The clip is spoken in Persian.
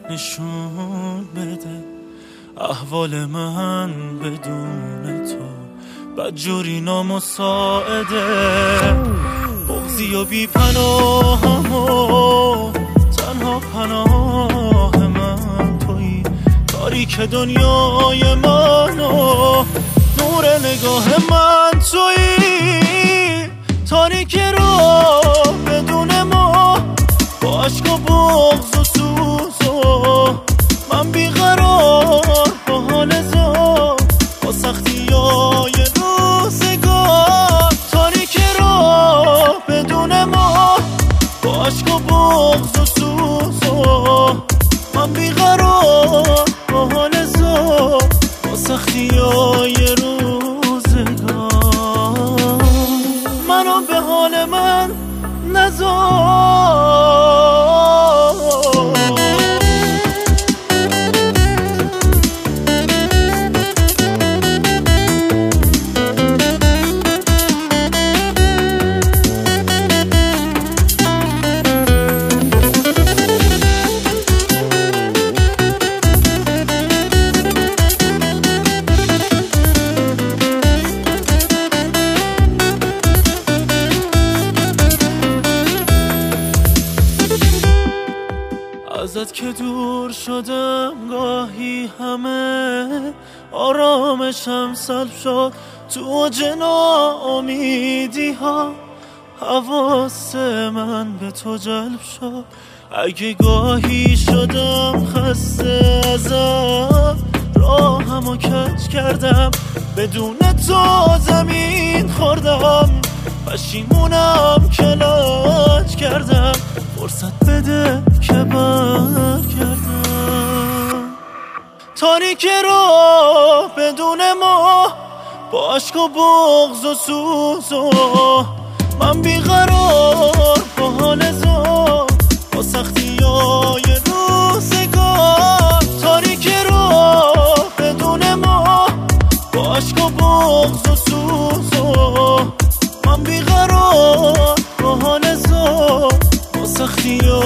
نشون بده احوال من بدون تو بدجوری نامساعده، بغضی و بی پناهم و تنها پناه من تویی، تاریک دنیای من و نور نگاه من تویی، تاریک رو بدون ما با عشق و بغض و سوز و من بیقرار با حال زار با سختی های روزگار، تاریک رو بدون ما با عشق و بغض و سوز و من بیقرار با حال زار با سختی های روزگار، منو به حال من نذار. ازت که دور شدم گاهی همه آرامشم سلب شد، تو اوج ناامیدی ها حواس من به تو جلب شد، اگه گاهی شدم خسته ازت راهمو کج کردم، بدون تو زمین خوردم، پشیمونم که لج کردم، فرصت بده که برگردم، تاریک رو بدون ما با عشق و بغض و سوز و من بیقرار با حال زار با سختی های روزگار، تاریک رو بدون ما با عشق و بغض و سوز و من بیقرار با حال زار با سختی